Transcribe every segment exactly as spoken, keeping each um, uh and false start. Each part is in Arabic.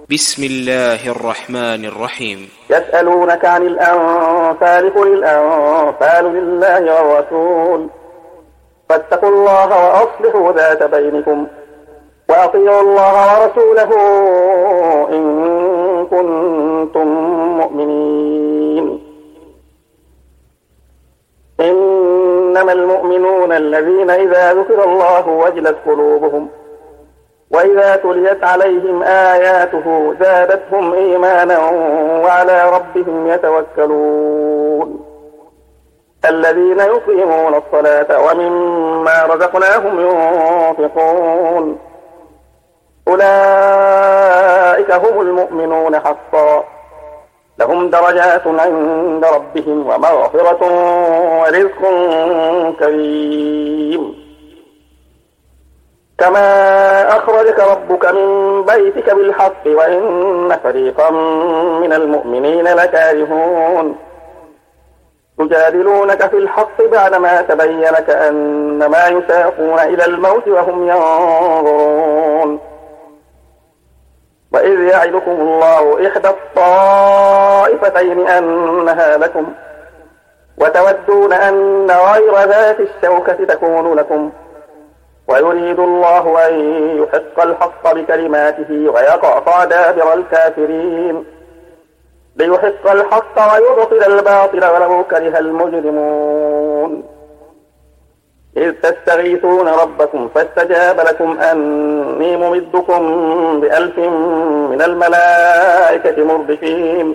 بسم الله الرحمن الرحيم. يسألونك عن الأنفال قل الأنفال لله والرسول فاتقوا الله وأصلحوا ذات بينكم وأطيعوا الله ورسوله إن كنتم مؤمنين. إنما المؤمنون الذين إذا ذكر الله وجلت قلوبهم وإذا تليت عليهم آياته زادتهم إيمانا وعلى ربهم يتوكلون. الذين يقيمون الصلاة ومما رزقناهم ينفقون أولئك هم المؤمنون حقا لهم درجات عند ربهم ومغفرة ورزق كريم. كما أخرجك ربك من بيتك بالحق وإن فريقا من المؤمنين لكارهون يجادلونك في الحق بعدما تبين كأنما يساقون إلى الموت وهم ينظرون. وإذ يعدكم الله إحدى الطائفتين أنها لكم وتودون أن غير ذات الشوكة تكون لكم ويريد الله أن يحق الحق بكلماته ويقطع دابر الكافرين ليحق الحق ويبطل الباطل ولو كره المجرمون. إذ تستغيثون ربكم فاستجاب لكم أني ممدكم بألف من الملائكة مردفين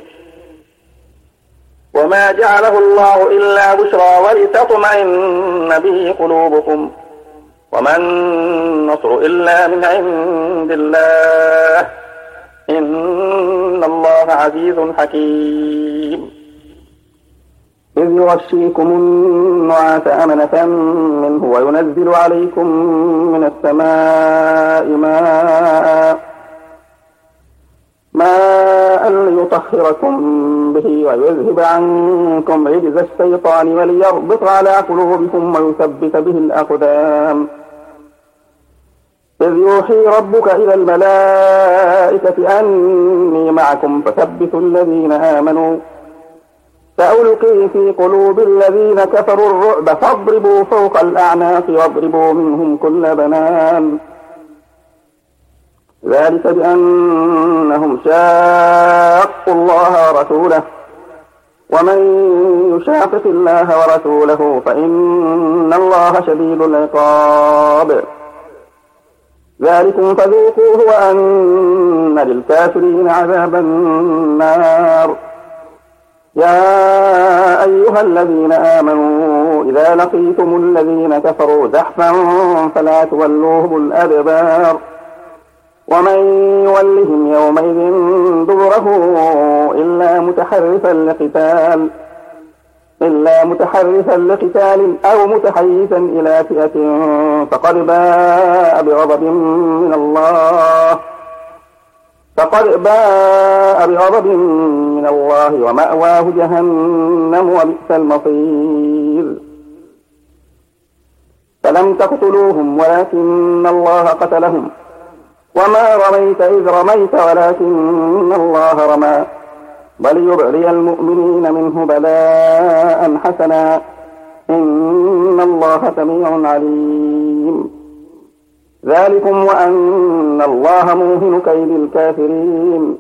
وما جعله الله إلا بشرى ولتطمئن به قلوبكم وما النصر إلا من عند الله إن الله عزيز حكيم. إذ يغشيكم النعاس أمنة منه وينزل عليكم من السماء ماء ماء ليطهركم به ويذهب عنكم رجز الشيطان وليربط على قلوبكم ويثبت به الأقدام. إذ يوحي ربك إلى الملائكة أني معكم فثبتوا الذين آمنوا سألقي في قلوب الذين كفروا الرعب فاضربوا فوق الأعناق واضربوا منهم كل بنان ذلك بأنهم شاقوا الله ورسوله ومن يشاقق الله ورسوله فإن الله شديد العقاب. ذلكم فذوقوه وأن للكافرين عذاب النار. يا أيها الذين آمنوا إذا لقيتم الذين كفروا زحفا فلا تولوهم الأدبار ومن يولهم يومئذ دبره إلا متحرفا لقتال إلا متحرفا لقتال أو متحيزا إلى فئة فقد باء بغضب من الله فقد باء بغضب من الله ومأواه جهنم وبئس المصير. فلم تقتلوهم ولكن الله قتلهم وما رميت إذ رميت ولكن الله رمى وليبري المؤمنين منه بلاء حسنا إن الله سميع عليم. ذلكم وأن الله موهن كيد الكافرين.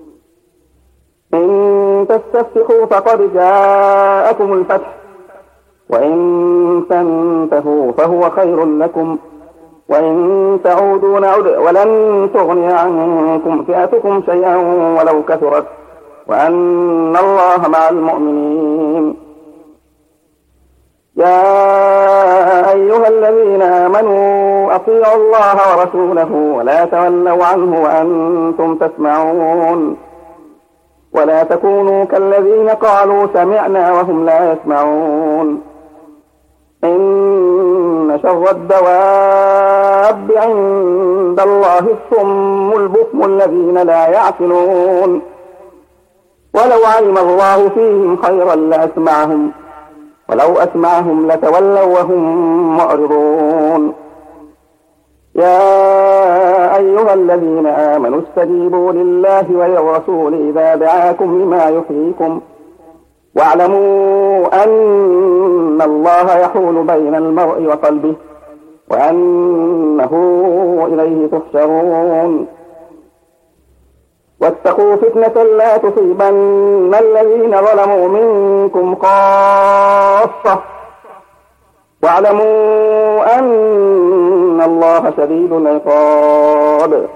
إن تستفتحوا فقد جاءكم الفتح وإن تنتهوا فهو خير لكم وإن تعودوا نعد ولن تغني عنكم فئتكم شيئا ولو كثرت وأن الله مع المؤمنين. يا أيها الذين آمنوا أطيعوا الله ورسوله ولا تولوا عنه وأنتم تسمعون ولا تكونوا كالذين قالوا سمعنا وهم لا يسمعون. إن شر الدواب عند الله الصم البكم الذين لا يعقلون ولو علم الله فيهم خيرا لأسمعهم ولو أسمعهم لتولوا وهم معرضون. يا أيها الذين آمنوا استجيبوا لله وللرسول إذا دعاكم لما يحييكم واعلموا أن الله يحول بين المرء وقلبه وأنه إليه تحشرون واتقوا فتنة لا تصيبن الذين ظلموا منكم خاصة واعلموا أن الله شديد العقاب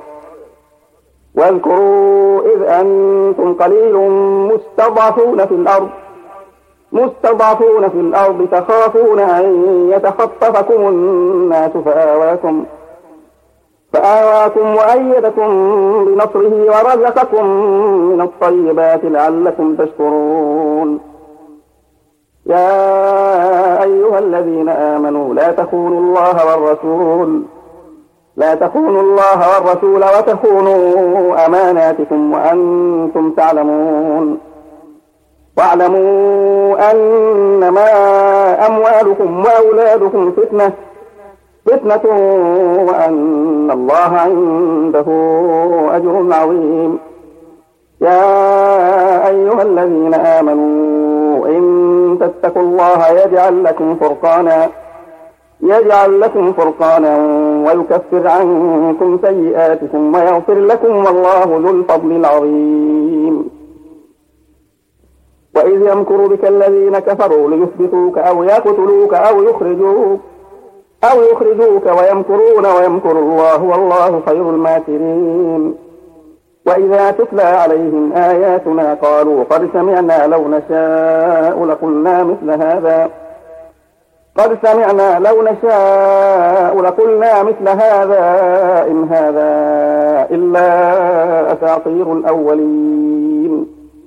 واذكروا إذ أنتم قليل مستضعفون في الأرض مستضعفون في الأرض تخافون أن يتخطفكم الناس فآواكم فآواكم وأيدكم بنصره ورزقكم من الطيبات لعلكم تشكرون يا أيها الذين آمنوا لا تخونوا الله والرسول لا تخونوا الله والرسول وتخونوا أماناتكم وأنتم تعلمون واعلموا أنما أموالكم وأولادكم فتنة فتنة وأن الله عنده أجر عظيم يا أيها الذين آمنوا إن تتقوا الله يجعل لكم فرقانا يجعل لكم فرقانا ويكفر عنكم سيئاتكم ويغفر لكم والله ذو الفضل العظيم وإذ يمكر بك الذين كفروا ليثبتوك أو يقتلوك أو يخرجوك أو يخرجوك ويمكرون ويمكر الله والله خير الماكرين وإذا تتلى عليهم آياتنا قالوا قد سمعنا لو نشاء لقلنا مثل هذا قد سمعنا لو نشاء لقلنا مثل هذا إن هذا إلا أساطير الأولين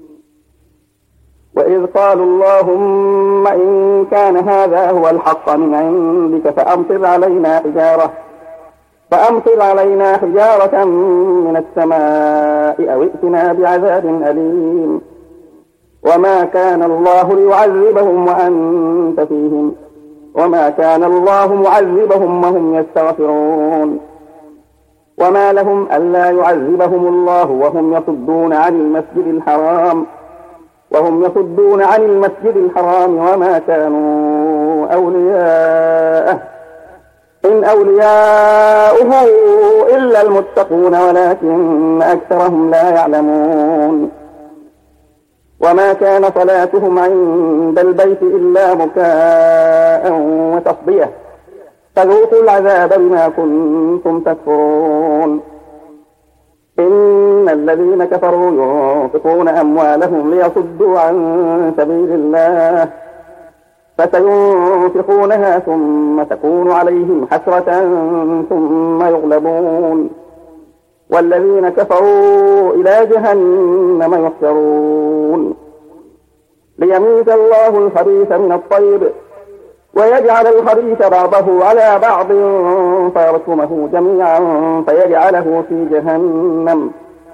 وإذ قالوا اللهم إن كان هذا هو الحق من عندك فأمطر علينا حجارة فأمطر علينا حجارة من السماء أو ائتنا بعذاب أليم وما كان الله ليعذبهم وأنت فيهم وما كان الله معذبهم وهم يستغفرون وما لهم ألا يعذبهم الله وهم يصدون عن المسجد الحرام وهم يصدون عن المسجد الحرام وما كانوا أولياءه إن أولياؤه إلا المتقون ولكن أكثرهم لا يعلمون وما كان صلاتهم عند البيت إلا مكاء وتصدية فذوقوا العذاب بما كنتم تكفرون إن الذين كفروا ينفقون أموالهم ليصدوا عن سبيل الله فسينفقونها ثم تكون عليهم حسرة ثم يغلبون والذين كفروا إلى جهنم يحشرون ليميز الله الخبيث من الطيب ويجعل الخبيث بعضه على بعض فيركمه جميعا فيجعله في جهنم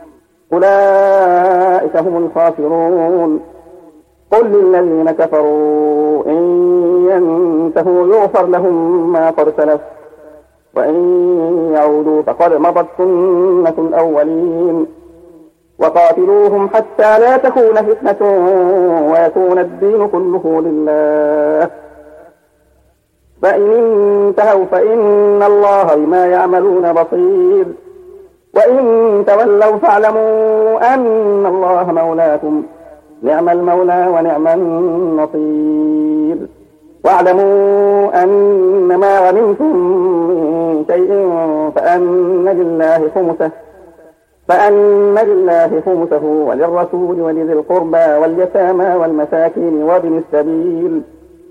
أولئك هم الخاسرون قل للذين كفروا إن ينتهوا يغفر لهم ما قد سلف وإن يعودوا فقد مضت سنة الأولين وقاتلوهم حتى لا تكون فتنة ويكون الدين كله لله فإن انتهوا فإن الله بما يعملون بصير وإن تولوا فاعلموا أن الله مولاكم نعم المولى ونعم النصير واعلموا أن ما غنمتم من شيء فأن لله خمسه فأن لله خمسه وللرسول ولذي القربى واليتامى والمساكين وابن السبيل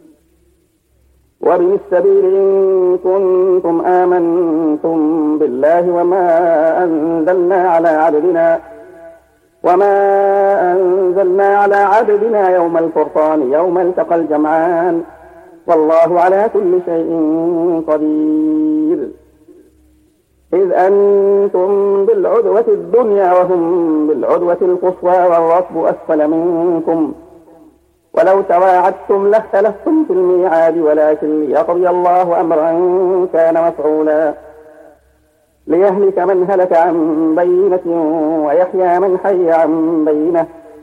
وابن السبيل إن كنتم آمنتم بالله وما أنزلنا على عبدنا وما أنزلنا على عبدنا يوم الفرقان يوم التقى الجمعان والله على كل شيء قدير إذ أنتم بالعدوة الدنيا وهم بالعدوة القصوى والركب أسفل منكم ولو تواعدتم لاختلفتم في الميعاد ولكن ليقضي الله أمرا كان مفعولا ليهلك من هلك عن بينة ويحيى من حي عن بينة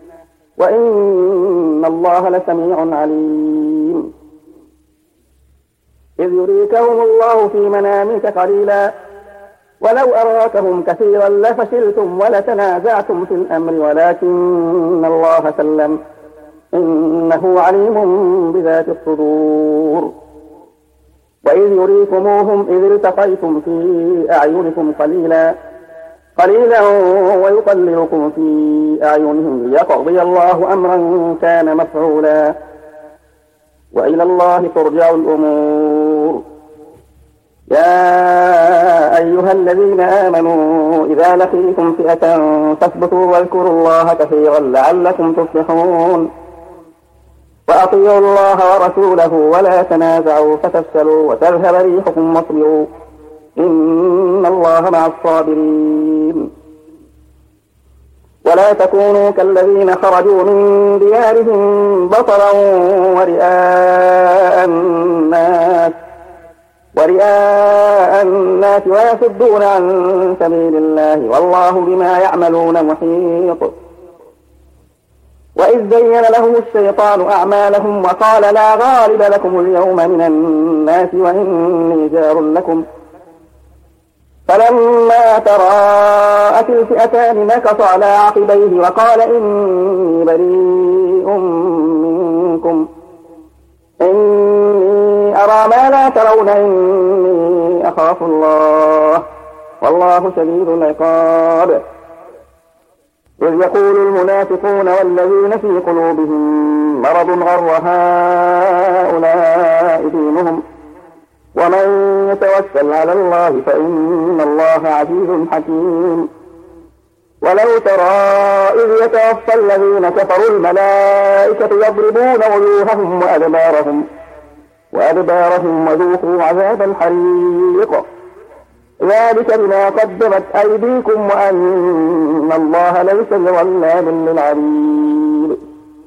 وإن الله لسميع عليم. إذ يريكهم الله في منامك قليلا ولو أراكهم كثيرا لفشلتم ولتنازعتم في الأمر ولكن الله سلم إنه عليم بذات الصدور. وإذ يريكموهم إذ التقيتم في أعينكم قليلا قليلا ويقللكم في أعينهم ليقضي الله أمرا كان مفعولا وإلى الله ترجع الأمور. يا أيها الذين آمنوا إذا لقيتم فئة فاثبتوا واذكروا الله كثيرا لعلكم تفلحون. وأطيعوا الله ورسوله ولا تنازعوا فتفشلوا وتذهب ريحكم واصبروا إن الله مع الصابرين. ولا تكونوا كالذين خرجوا من ديارهم بطرا ورئاء الناس ورئاء الناس ويصدون عن سبيل الله والله بما يعملون محيط. وإذ زين لهم الشيطان أعمالهم وقال لا غالب لكم اليوم من الناس وإني جار لكم فلما تراءت الفئتان نكص على عقبيه وقال إني بريء منكم إني أرى ما لا ترون إني أخاف الله والله شديد العقاب. إذ يقول المنافقون والذين في قلوبهم مرض غر هؤلاء دينهم ومن يتوكل على الله فإن الله عزيز حكيم. ولو ترى إذ يتوفى الذين كفروا الملائكة يضربون وجوههم وأدبارهم وأدبارهم وذوقوا عذاب الحريق ذلك بما قدمت أيديكم وأن الله ليس بظلام للعبيد.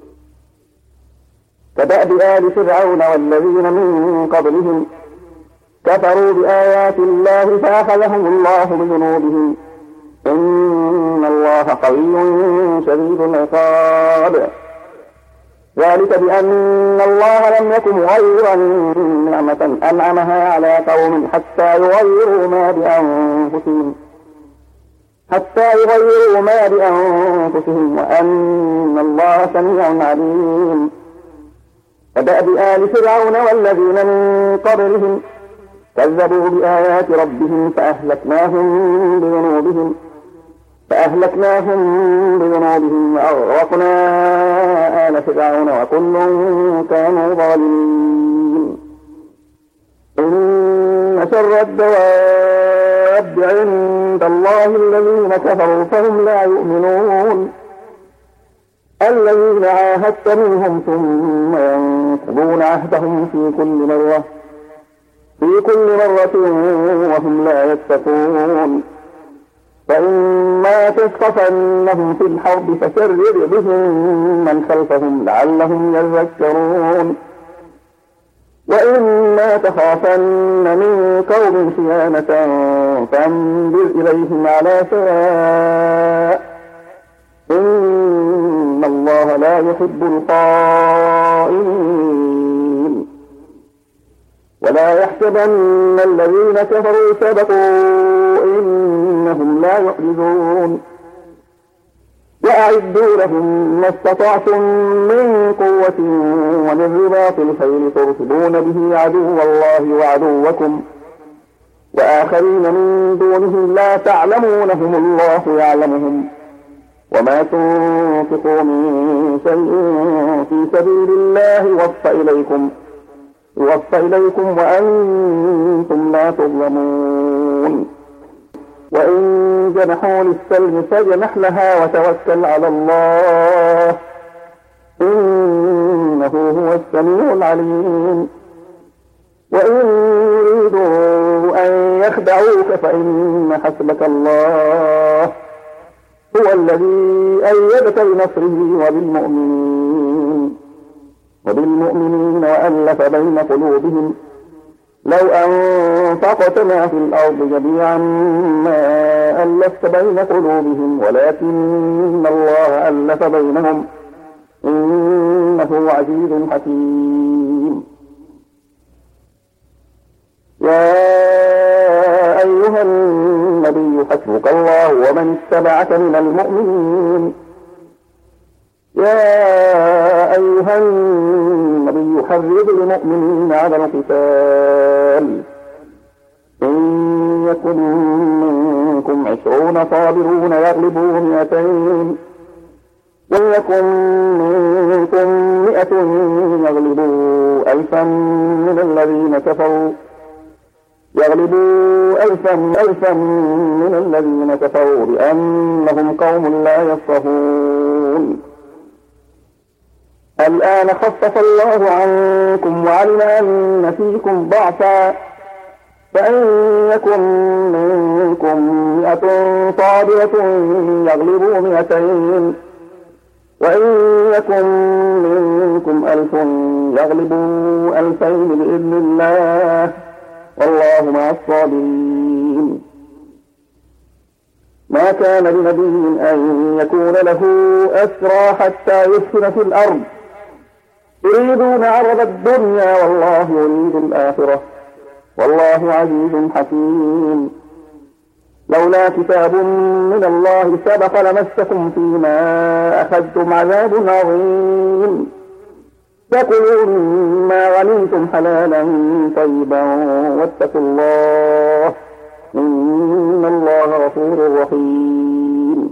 كدأب آل فرعون والذين من قبلهم كفروا بآيات الله فأخذهم الله بذنوبهم إن الله قوي شديد العقاب. ذلك بأن الله لم يكن مغيرا نعمة أنعمها على قوم حتى يغيروا ما بأنفسهم حتى يغيروا ما بأنفسهم وأن الله سميع عليم. كدأب آل فرعون والذين من قبلهم كذبوا بآيات ربهم فأهلكناهم بذنوبهم فأهلكناهم بذنوبهم وأغرقنا آل فرعون وكل كانوا ظالمين. إن شر الدواب عند الله الذين كفروا فهم لا يؤمنون الذين عاهدت منهم ثم ينقضون عهدهم في كل مرة في كل مرة وهم لا يتقون. فإما تثقفنهم في الحرب فشرد بهم من خلفهم لعلهم يذكرون. وإما تخافن من قوم خيانة فانبذ إليهم على سواء إن الله لا يحب الخائنين. ولا يحسبن الذين كفروا سبقوا إنهم لا يعجزون. وأعدوا لهم ما استطعتم من قوة ومن رباط الخيل ترهبون به عدو الله وعدوكم وآخرين من دونهم لا تعلمونهم الله يعلمهم. وما تنفقوا من شيء في سبيل الله يوفى إليكم يوفى إليكم وأنتم لا تظلمون. وإن جنحوا للسلم فاجنح لها وتوكل على الله إنه هو السميع العليم. وإن يريدوا أن يخدعوك فإن حسبك الله هو الذي أيدك بنصره وبالمؤمنين وبالمؤمنين وألف بين قلوبهم لو أنفقت ما في الأرض جميعا ما ألفت بين قلوبهم ولكن الله ألف بينهم إنه عزيز حكيم. يا أيها النبي حسبك الله ومن اتبعك من المؤمنين. يا أيها النبي حرض المؤمنين على القتال إن يكن منكم عشرون صابرون يغلبوا مئتين وإن يكن منكم مئة يغلبوا ألفا من الذين كفروا يغلبوا ألفا ألفا من الذين كفروا بأنهم قوم لا يفقهون. الآن خفف الله عنكم وعلم أن فيكم ضعفا فإن يكن منكم مئة صابرة يغلبوا مئتين وإن يكن منكم ألف يغلبوا ألفين بإذن الله والله مع الصابرين. ما كان لنبي أن يكون له أسرى حتى يسكن في الأرض يريدون عرض الدنيا والله يريد الآخرة والله عزيز حكيم. لولا كتاب من الله سبق لمسكم فيما أخذتم عذاب عظيم. فكلوا مما غنمتم حلالا طيبا واتقوا الله إن الله غفور رحيم.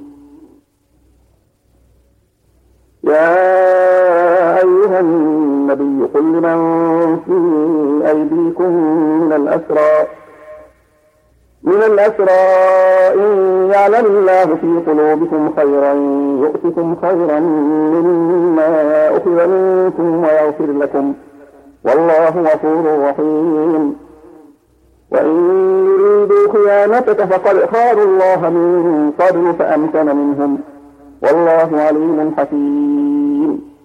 يا أيها النبي قل لمن في أيديكم من الأسرى من الأسرى إن يعلم الله في قلوبكم خيرا يؤتكم خيرا مما أخذ منكم ويغفر لكم والله غفور رحيم. وإن يريدوا خيانتك فقد خانوا الله من قبل فأمكن منهم والله عليم حكيم.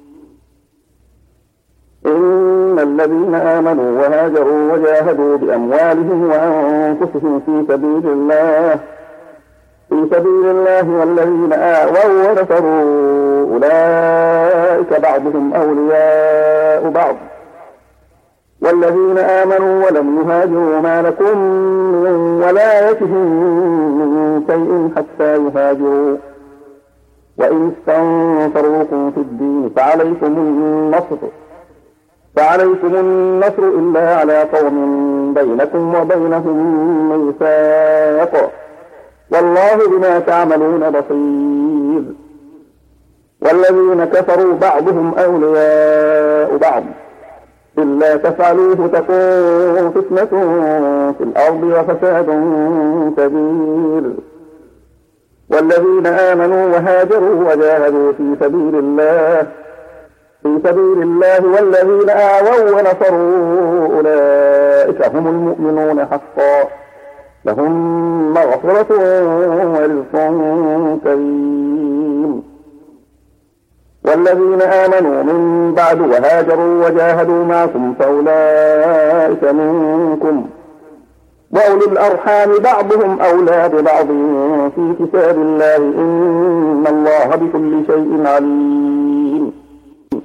إن الذين آمنوا وهاجروا وجاهدوا بأموالهم وأنفسهم في سبيل الله في سبيل الله والذين آووا ونصروا أولئك بعضهم أولياء بعض والذين آمنوا ولم يهاجروا ما لكم من ولايتهم من شيء حتى يهاجروا وإن استنصروكم في الدين فعليكم النصر فعليكم النصر إلا على قوم بينكم وبينهم ميثاق والله بما تعملون بصير. والذين كفروا بعضهم أولياء بعض إلا تفعلوه تكون فتنة في الأرض وفساد كبير. والذين آمنوا وهاجروا وجاهدوا في سبيل الله في سبيل الله والذين آووا ونصروا أولئك هم المؤمنون حقا لهم مغفرة ورزق كريم. والذين آمنوا من بعد وهاجروا وجاهدوا معكم فأولئك منكم وأولي الأرحام بعضهم أولى ببعض في كتاب الله إن الله بكل شيء عليم.